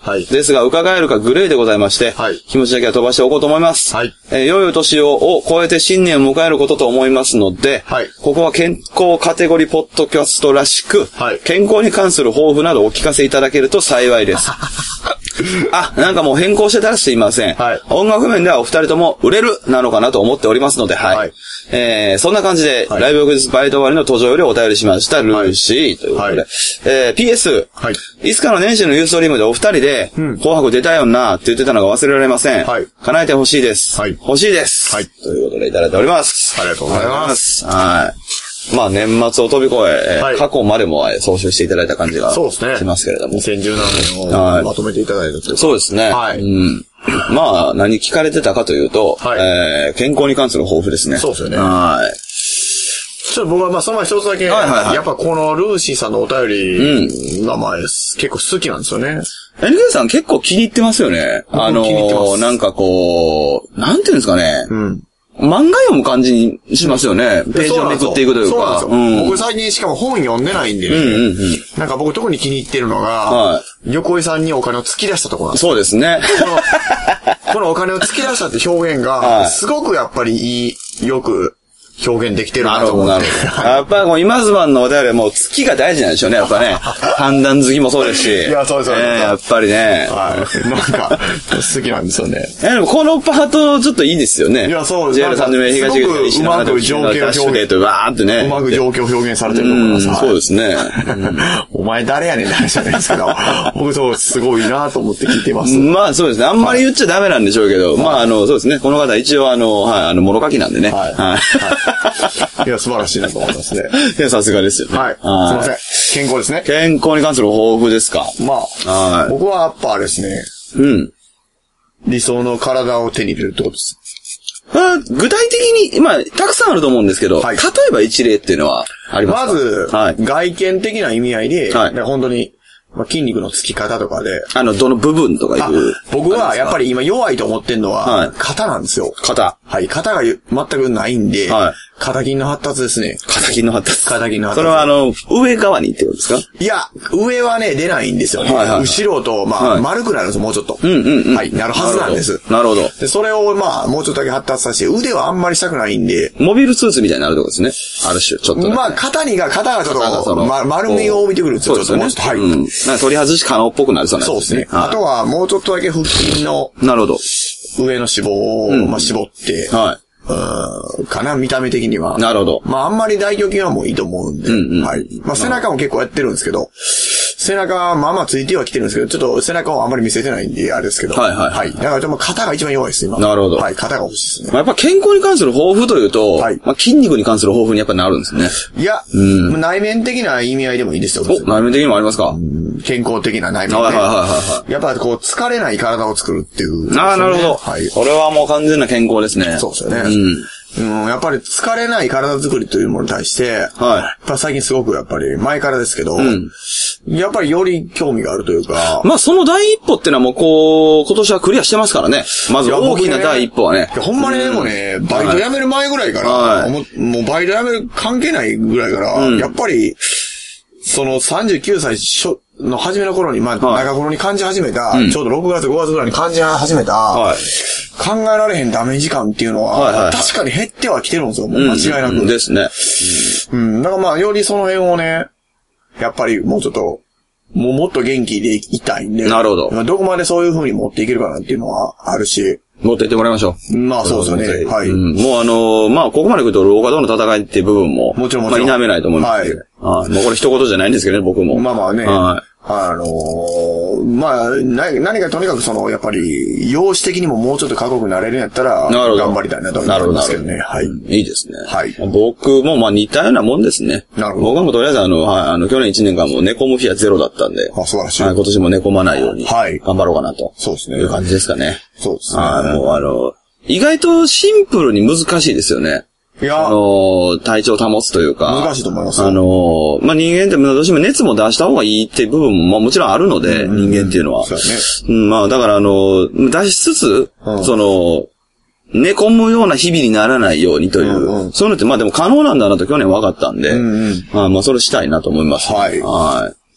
はい。ですが、伺えるかグレーでございまして、はい。気持ちだけは飛ばしておこうと思います。はい。えー、良いお年をを超えて新年を迎えることと思いますので、はい。ここは健康カテゴリーポッドキャストらしく、はい。健康に関する抱負などお聞かせいただけると幸いです。あ、なんかもう変更してたらすいません。はい。音楽面ではお二人とも売れるなのかなと思っておりますので、はい。はい、えー、そんな感じで、はい、ライブ翌日バイト終わりの登場よりお便りしました、ルーシーということで。はい、えー、ピーエス、はい。いつかの年始のユーストリームでお二人で、うん、紅白出たよなって言ってたのが忘れられません。はい。叶えてほしいです。はい。欲しいです。はい。ということでいただいております。 ありがとうございます。 はい。まあ年末を飛び越え、はい、過去までも総集していただいた感じがしますけれども。 そうですね。にせんじゅうななねんをまとめていただいたというか。 そうですね。はい。うん。まあ何聞かれてたかというと、はい、えー、健康に関する抱負ですね。 そうですよね。 はい。 ちょっと僕はまあその前一つだけ、はいはいはい、やっぱこのルーシーさんのお便りがまあ、うん、結構好きなんですよね。 エヌケー さん結構気に入ってますよね。あのー、なんかこう、なんていうんですかね。うん。漫画読む感じにしますよね。ページをめくっていくというか。 そうなんですよ。うん、僕最近しかも本読んでないんで、ね、うんうんうん、なんか僕特に気に入ってるのが、はい、横井さんにお金を突き出したところなんですよ。 そうですね。 この、このお金を突き出したって表現が、すごくやっぱりいい、よく、表現できてるなと思って。なるほど。 やっぱりこう、今ズバンのお便りはもう月が大事なんでしょうね、やっぱね。判断好きもそうですし。 いや、そうですよね。 えー、やっぱりね。 はい。なんか、好きなんですよね。 え、でもこのパートちょっといいですよね。 いや、そうです。 ジェイアール さんの名東口うまく状況表現。 わーってね。 うまく状況表現されてると思います。 うん、そうですね。 お前誰やねんって話じゃないですけど、僕そう、すごいなと思って聞いてます。 まあそうですね。あんまり言っちゃダメなんでしょうけど、まああの、そうですね。この方一応あの、はい、あの、物書きなんでね。はい。はい。 いや、素晴らしいなと思いますね。 いや、さすがですよね。 はい。すいません。健康ですね。 健康に関する抱負ですか。 まあ、はい。僕はやっぱあれですね。うん。理想の体を手に入れるってことです。 具体的に、まあ、たくさんあると思うんですけど、はい、例えば一例っていうのはありますか？ まず、はい、外見的な意味合いで、はい、本当に、まあ、筋肉のつき方とかで。 あの、どの部分とかいう。 僕はやっぱり今弱いと思ってんのは、肩なんですよ。 肩。 はい。肩が全くないんで、はい、肩筋の発達ですね。 肩筋の発達。 肩筋の発達。 それはあの、上側にってことですか？ いや、上はね、出ないんですよね。はいはいはい、後ろと、まあ、はい、丸くなるんですよ、もうちょっと。 うんうんうん。 はい。なるはずなんです。 なるほど。 で、それをまあ、もうちょっとだけ発達させて、腕はあんまりしたくないんで。 モビルスーツみたいになるとこですね。ある種、ちょっと、ね。 まあ、肩にが、肩がちょっと、ま、丸みを帯びてくるんですよ。 そうですね。はい。うん。なんか取り外し可能っぽくなるそうなんですね。 そうですね。はい、あとは、もうちょっとだけ腹筋の。 なるほど。 上の脂肪を、うん、まあ、絞って。はい。うん、かな、見た目的には。 なるほど。 まあ、あんまり大胸筋はもういいと思うんで。うんうん、はい。まあ、背中も結構やってるんですけど、背中はまあまあついてはきてるんですけど、ちょっと背中をあんまり見せてないんで、あれですけど。はいはい。はい。だからでも肩が一番弱いです、今。 なるほど。 はい、肩が欲しいですね。 まあ、やっぱ健康に関する抱負というと、はい。まあ、筋肉に関する抱負にやっぱなるんですね。 いや、うん。内面的な意味合いでもいいですよ。 お、内面的にもありますか？ うん、健康的な内面、ね。はいはいはいはい。やっぱこう、疲れない体を作るっていう、 ね。ああ、なるほど。はい。これはもう完全な健康ですね。 そうですよね。うん。うん、やっぱり疲れない体作りというものに対して、はい。やっぱ最近すごくやっぱり前からですけど、うん、やっぱりより興味があるというか。 まあその第一歩ってのはもうこう、今年はクリアしてますからね。まず大きな第一歩はね。 ほんまにでもね、バイト辞める前ぐらいから、はい、もう、もうバイト辞める関係ないぐらいから、うん、やっぱり、そのさんじゅうきゅうさいの初めの頃に、まあ、中頃に感じ始めた、うん、ちょうどろくがつごがつぐらいに感じ始めた、はい、考えられへんダメージ感っていうのは、はいはいはい、確かに減ってはきてるんですよ、もう間違いなく。 うん、ですね。 うん。だからまあ、よりその辺をね、やっぱりもうちょっと、もうもっと元気でいたいんで。 なるほど。 まあ、どこまでそういう風に持っていけるかなっていうのはあるし。 持っていってもらいましょう。 まあそうですよね。はい、 うん。もうあのー、まあここまで来ると老化との戦いっていう部分も、 もちろんもちろん。 まあ否めないと思います。はい。あもうこれ一言じゃないんですけどね、僕も。 まあまあね。はい。あのー、まあ、な、何かとにかくその、やっぱり、容姿的にももうちょっと過酷になれるんやったら、頑張りたいなと思いますけどね。はい。 いいですね。 はい。 僕もまあ似たようなもんですね。 なるほど。 僕はもうとりあえずあの、はい、あの、去年いちねんかんも寝込む日はゼロだったんで。 あ、素晴らしい。 はい、今年も寝込まないように。はい。頑張ろうかなと。 そうですね。 いう感じですかね。 そうですね。 あの、あの、意外とシンプルに難しいですよね。いや、あのー、体調を保つというか。 難しいと思います。 あのー、まあ、人間ってどうしても熱も出した方がいいっていう部分ももちろんあるので、うん、人間っていうのは。そうですね。うん、まあ、だからあのー、出しつつ、うん、その、寝込むような日々にならないようにという、うんうん、そういうのってまあでも可能なんだなと去年分かったんで、うんうん、まあ、まあ、それしたいなと思います、ね。はい。はい。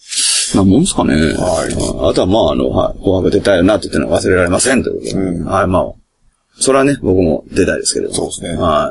なもんすかね。はい。あとはまあ、あの、はい。紅白出たいよなって言ってのは忘れられませんということで。うん。はい、まあ。それはね、僕も出たいですけれども。 そうですね。 はい。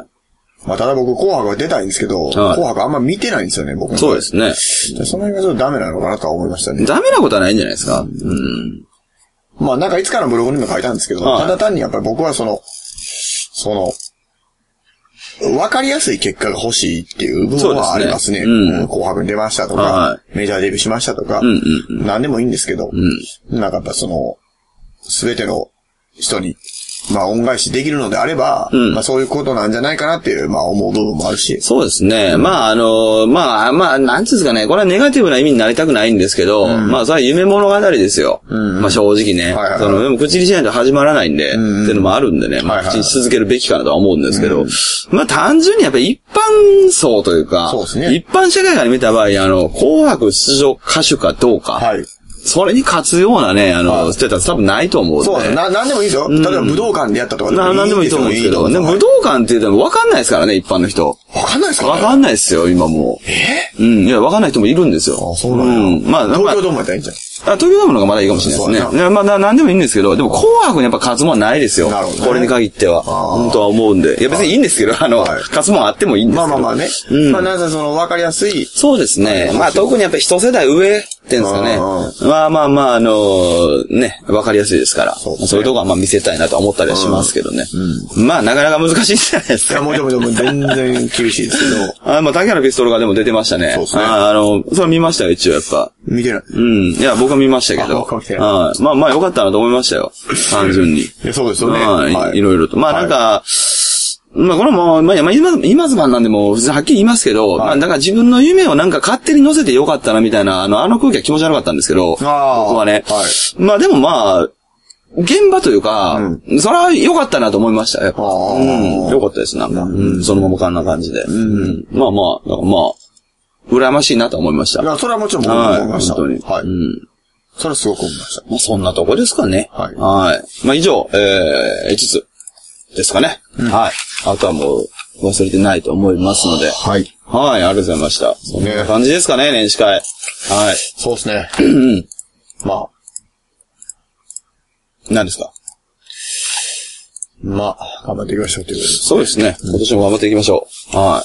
まあ、ただ僕、紅白は出たいんですけど、はい、紅白あんま見てないんですよね、僕も。 そうですね。 その辺がちょっとダメなのかなとは思いましたね。 ダメなことはないんじゃないですか。うん。うん、 まあ、なんかいつかのブログにも書いたんですけど、はい、ただ単にやっぱり僕はその、その、わかりやすい結果が欲しいっていう部分はありますね。すねうん、紅白に出ましたとか、はい、メジャーデビューしましたとか、うんうんうん、何でもいいんですけど、うん、なんかやっぱその、すべての人に、まあ恩返しできるのであれば、うん、まあそういうことなんじゃないかなっていう、まあ思う部分もあるし。 そうですね。うん、まああの、まあまあ、なんつうんですかね、これはネガティブな意味になりたくないんですけど、うん、まあそれは夢物語ですよ。うん、まあ正直ね。はいはいはい、その、でも口にしないと始まらないんで、うん、っていうのもあるんでね、まあ口にし続けるべきかなとは思うんですけど、うん、まあ単純にやっぱり一般層というか、 そうですね、 一般社会から見た場合、あの、紅白出場歌手かどうか、はい、それに勝つようなね、あの、ステータス多分ないと思うんで。 そうですね。な、なんでもいいですよ。例えば武道館でやったとかでもいい。 な、なんでもいいと思うんですけど。でも武道館って言っても分かんないですからね、一般の人。 分かんないですか？ 分かんないですよ、今もう。 えうん。いや、分かんない人もいるんですよ。 あ、そうなんや。うん。まあ、東京ドームやったらいいんじゃん。 あ、東京ドームの方がまだいいかもしれないですね。いや、まあ、なんでもいいんですけど、でも紅白にやっぱ勝つもんないですよ。なるほど、ね。これに限っては。本当は思うんで。いや、別にいいんですけど、あの、はい、勝つもんあってもいいんですけど。 まあまあまあね。うん。まあ、なんかその、分かりやすい。 そうですね。まあ、特にやっぱり一世代上ってんですかね。まあまあまあ、あの、ね、分かりやすいですから。そうですね。そういうとこはまあ見せたいなと思ったりはしますけどね。うん。まあ、なかなか難しいじゃないですか。 いや、もちろんもちろん、全然厳しいですけど。 あ、まあ、竹原ピストルがでも出てましたね。そうですね。あ、あの、それは見ましたよ、一応やっぱ。 見てない。 うん。いや、僕は見ましたけど。はい。まあまあ良かったなと思いましたよ。単純に。いや、そうですよね。 はい。いろいろと。まあなんか、まあこれも、まあ今、今ズマンなんでも普通はっきり言いますけど、まあだから自分の夢をなんか勝手に乗せてよかったなみたいな、あの、あの空気は気持ち悪かったんですけど、僕はね。はい。まあでもまあ、現場というか、うん、それは良かったなと思いましたよ。うん。良かったです、なんか。うん。そのままこんな感じで。うん。まあまあ、だからまあ、羨ましいなと思いました。 いや、それはもちろん僕も思いました。 本当に。 はい。うん。それはすごく思いました。 まあそんなとこですかね。はい。はい。まあ以上、えー、いつつですかね。うん、はい。あとはもう忘れてないと思いますので。はい。はい、ありがとうございました。そんな感じですかね、年始会。はい。 そうですね。うん。まあ。 何ですか？ まあ、頑張っていきましょうということです、ね。 そうですね。今年も頑張っていきましょう。はい。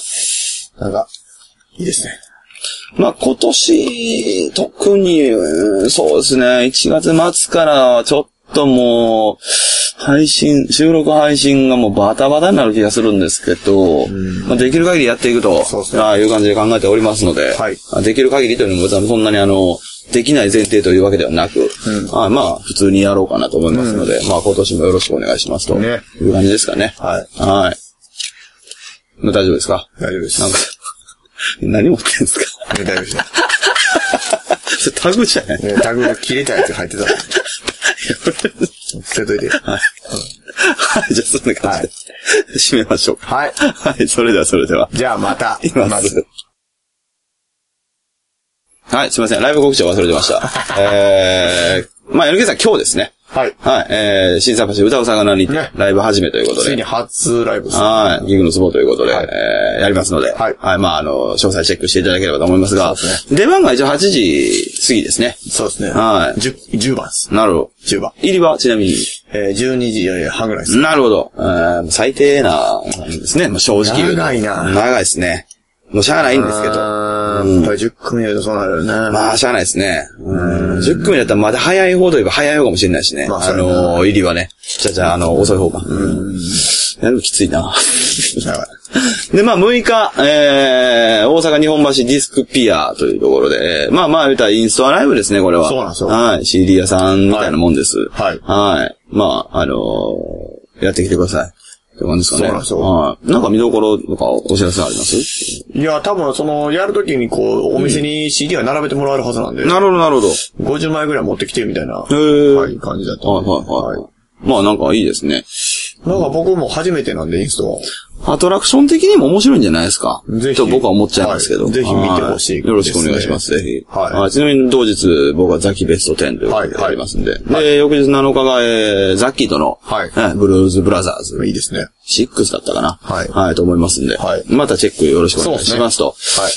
なんか、いいですね。 まあ今年、特に、そうですね、いちがつ末からちょっともう、配信、収録配信がもうバタバタになる気がするんですけど、まあ、できる限りやっていくと、そうですね、ああいう感じで考えておりますので、はい、できる限りというのもそんなにあの、できない前提というわけではなく、うん、あまあ普通にやろうかなと思いますので、うん、まあ今年もよろしくお願いしますという感じですかね。はい。はい。大丈夫ですか？ 大丈夫です。 なんか何持ってんですか？ 大丈夫です。 それタグじゃない？ ね、タグが切れたやつ入ってた。捨てといて。はい。 はい、じゃあそんな感じで、はい、締めましょうか。 はい。 はい、それではそれでは。 じゃあまた。 まず。はい、すいません。ライブ告知を忘れてました。えー、まあ、エヌケー さん今日ですね。はい。はい。えー、新作橋歌う魚に、ね、ライブ始めということで。 ついに初ライブですね。 はい。ギグのツボということで、はい、えー、やりますので。はい。はい。まあ、あの、詳細チェックしていただければと思いますが。そうですね。出番が一応はちじ過ぎですね。 そうですね。 はい。 じゅう、じゅうばんです。 なるほど。 じゅうばん。 入りはちなみに。 えー、じゅうにじはんぐらいです。 なるほど。えー、最低な、ですね。まあ、正直言うと。 長いな。 長いですね。もうしゃあないんですけど。 うん。やっぱりじゅっくみだとそうなるよね。 まあ、しゃあないですね。うん。じゅっくみだったらまだ早い方といえば早い方かもしれないしね。まあ、あのー、入りはね。じゃあじゃあ、あの、遅い方が。うん。やるのきついな。で、まあ、むいか、えー、大阪日本橋ディスクピアというところで、まあまあ、言ったらインストアライブですね、これは。 そうなんですよ。 はい。シーディー 屋さんみたいなもんです。 はい。 はい。まあ、あのー、やってきてください。って感じですかね。そうなんですよ。はい。なんか見どころとかお知らせあります？ いや、多分その、やるときにこう、お店に シーディー は並べてもらえるはずなんで。 なるほど、なるほど。 ごじゅうまいぐらい持ってきてみたいな。 へー。 はい、感じだった。 はい、はい、はい。まあなんかいいですね。 なんか僕も初めてなんで、インストは。 アトラクション的にも面白いんじゃないですか。ぜひ。と僕は思っちゃいますけど。 ぜひ見てほしい、 ね。よろしくお願いします、ぜひ。はい。ちなみに同日、僕はザキベストテンということでやりますんで。はい。で、翌日なのかが、えー、ザッキーとの、はい。ブルーズブラザーズ。 いいですね。 シックスだったかな。はい。はい、と思いますんで。はい。またチェックよろしくお願いしますと。はい。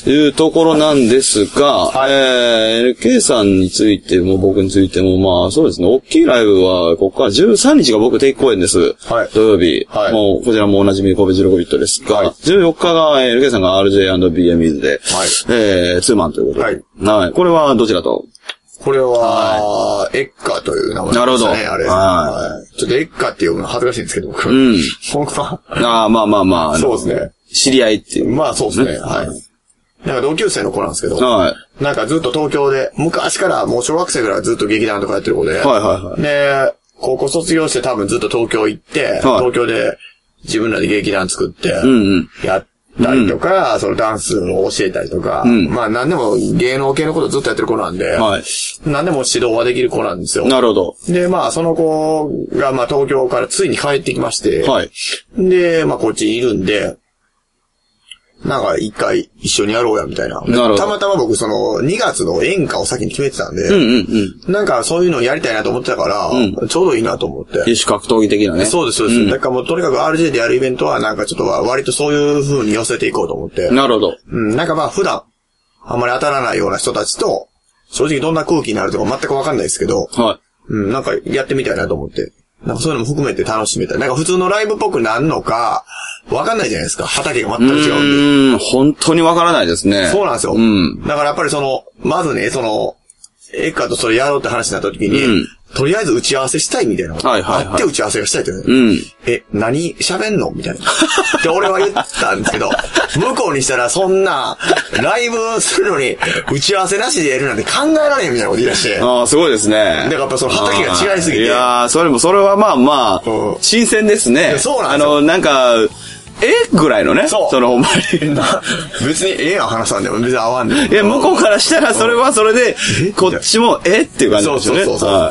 いうところなんですが、はい。えー、エルケー さんについても僕についても、まあ、そうですね。大きいライブは、ここからじゅうさんにちが僕定期公演です。はい。土曜日。はい。もう、こちらもおなじみ神戸じゅうろくビットですが、はい。じゅうよっかが、エルケー さんが アールジェイアンドビーエムイーズ で、はい。えー、ツーマンということで。はい。はい。これはどちらと？ これは、はい、エッカという名前ですね。なるほど。あれ。はい。ちょっとエッカっていうの恥ずかしいんですけど、僕。うん。僕は。 ああ、まあまあまあ。 そうですね。 知り合いっていう。 まあそうですね。はい。なんか同級生の子なんですけど、はい。なんかずっと東京で、昔からもう小学生ぐらいずっと劇団とかやってる子で、はいはいはい。で、高校卒業して多分ずっと東京行って、はい、東京で自分らで劇団作って、うんうん。やって、たりとか、うん、そのダンスを教えたりとか、うん、まあ何でも芸能系のことずっとやってる子なんで、はい、何でも指導はできる子なんですよ。 なるほど。 で、まあその子がまあ東京からついに帰ってきまして、はい、で、まあこっちにいるんで、なんか一回一緒にやろうやみたいな。なるほど。たまたま僕そのにがつの演歌を先に決めてたんで、うんうんうん、なんかそういうのをやりたいなと思ってたから、うん、ちょうどいいなと思って。 異種格闘技的なね。 そうです、そうです。うん、だからもうとにかく アールジェイ でやるイベントはなんかちょっと割とそういう風に寄せていこうと思って。 なるほど。 うん、なんかまあ普段あんまり当たらないような人たちと、正直どんな空気になるとか全くわかんないですけど、はい。うん、なんかやってみたいなと思って。なんかそういうのも含めて楽しめたい。なんか普通のライブっぽくなるのか、わかんないじゃないですか。畑が全く違うんで。うん、本当にわからないですね。 そうなんですよ。うん。だからやっぱりその、まずね、その、エッカーとそれやろうって話になった時に、うん、とりあえず打ち合わせしたいみたいな。はいはい、はい。あって打ち合わせがしたいって言うね。うん。え、何喋んのみたいな。って俺は言ったんですけど、向こうにしたらそんな、ライブするのに、打ち合わせなしでやるなんて考えられへんみたいなこと言い出して。 ああ、すごいですね。 だからやっぱその畑が違いすぎて。 いやー、それも、それはまあまあ、うん、新鮮ですね。 そうなんですよ。 あの、なんか、えぐらいのね。そう。そのほんまに。 別にええやん話さんでも別に合わんでも。 いや、向こうからしたらそれはそれで、こっちもえっていう感じですよね。そうそうそう。はい、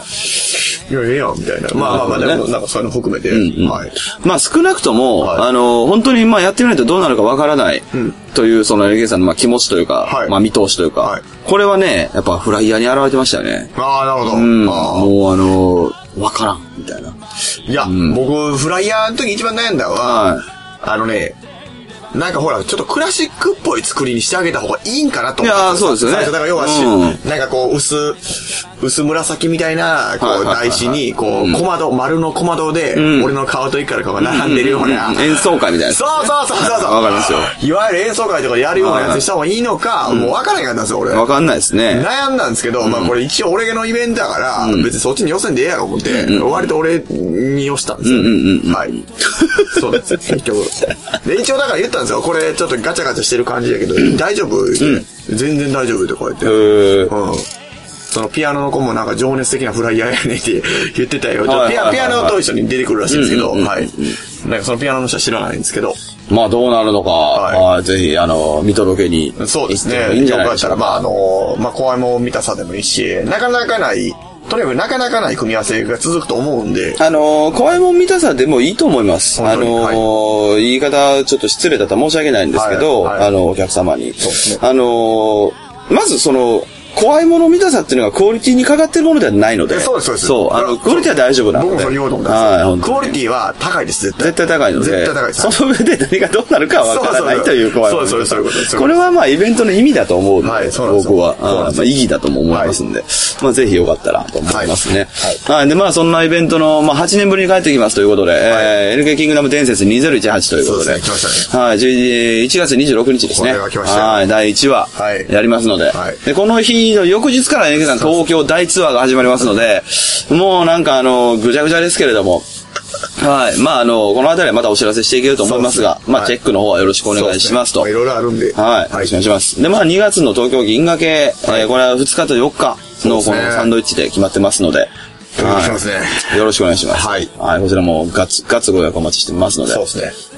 いや、ええやんみたいな。まあまあまあ、でもなんかそういうの含めて。うんうん、はい。 まあ少なくとも、はい、あの、本当にまあやってみないとどうなるかわからない。うん、という、そのエルケーさんのまあ気持ちというか、はい、まあ見通しというか、はい、これはね、やっぱフライヤーに現れてましたよね。 ああ、なるほど。 うん。もうあの、わからん、みたいな。 いや、うん、僕、フライヤーの時一番悩んだのは、はい、あのね、なんかほら、ちょっとクラシックっぽい作りにしてあげた方がいいんかなと思って。 いや、そうですよね。 だから要は、うん、なんかこう、薄、薄紫みたいな、こう、台紙に、こう、小窓、丸の小窓で、俺の顔と一から顔が並んでるような。 演奏会みたいな。 そうそうそうそう。 わかりますよ。 いわゆる演奏会とかでやるようなやつにした方がいいのか、もうわからなかったんですよ、俺。 わかんないですね。 悩んだんですけど、まあこれ一応俺のイベントだから、別にそっちに寄せんでええやろ思って、割と俺に寄したんですよ。はい。そうです、結局。で、一応だから言ったんですよ。これちょっとガチャガチャしてる感じだけど、大丈夫？全然大丈夫ってこうやって。うん。そのピアノの子もなんか情熱的なフライヤーやねって言ってたよ。ピア、ピアノと一緒に出てくるらしいんですけど、はい。なんかそのピアノの人は知らないんですけど。 まあどうなるのか、はい、ぜひ、あの、見届けに。 そうですね。いいんじゃないでしょうか。まああの、まあ怖いも見たさでもいいし、なかなかない、とにかくなかなかない組み合わせが続くと思うんで。 あのー、怖いもん見たさでもいいと思います。あのーはい、言い方ちょっと失礼だったら申し訳ないんですけど、はいはい、あの、お客様に。そうですね。あのー、まずその、怖いもの見たさっていうのがクオリティにかかってるものではないので。 そうです、そうです。 そう、あの、クオリティは大丈夫なので。 僕もそれ言おうと思ったんですよ。はい、クオリティは高いです、絶対。 絶対高いので。 絶対高いです。 その上で何がどうなるかはわからないという怖いもの。 そうです、そういうことです。 これはまあイベントの意味だと思うので、はい、僕は。まあ意義だとも思いますんで。はい、まあぜひよかったらと思いますね。はい。はい。で、まあそんなイベントの、まあはちねんぶりに帰ってきますということで、はい、えー、エルケー キングダム伝説にせんじゅうはちということで。そうですね、来ましたね。はい。いちがつにじゅうろくにちですね。これが来ました。はい。だいいちわ。はい。やりますので。はい。で、この日の翌日からエルケーさん東京大ツアーが始まりますので、もうなんかあの、ぐちゃぐちゃですけれども、はい。まああの、このあたりはまたお知らせしていけると思いますが、すね、まあ、はい、チェックの方はよろしくお願いしますと。 いろいろあるんで。 はい。よろしくお願いします。で、まあにがつの東京銀河系、はい、えー、これはふつかとよっかのこのサンドイッチで決まってますので、 はい、よろしくお願いします。 よろしくお願いします。はい。はい。こちらもガツ、ガツご予約お待ちしてますので。 そうですね。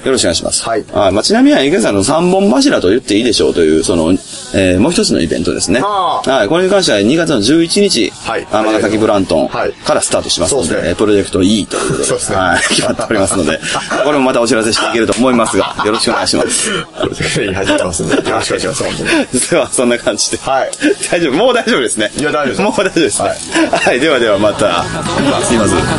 よろしくお願いします。 はい。 あまあ、ちなみには池さんの三本柱と言っていいでしょうという、その、えー、もう一つのイベントですね。はい。これに関してはにがつのじゅういちにち、はい。尼崎ブラントンからスタートしますので、はい、そうですね。プロジェクト E ということで、そうですね。はい。決まっておりますので、これもまたお知らせしていけると思いますが、よろしくお願いします。よろしくお願いしますんで、よろしくお願いします。では、そんな感じで。はい。大丈夫、もう大丈夫ですね。いや、大丈夫です。もう大丈夫ですね。はい。はい、ではではまた、すいません。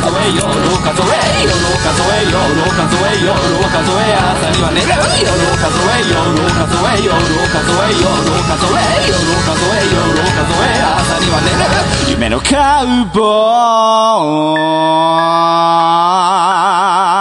夢のカウボーイ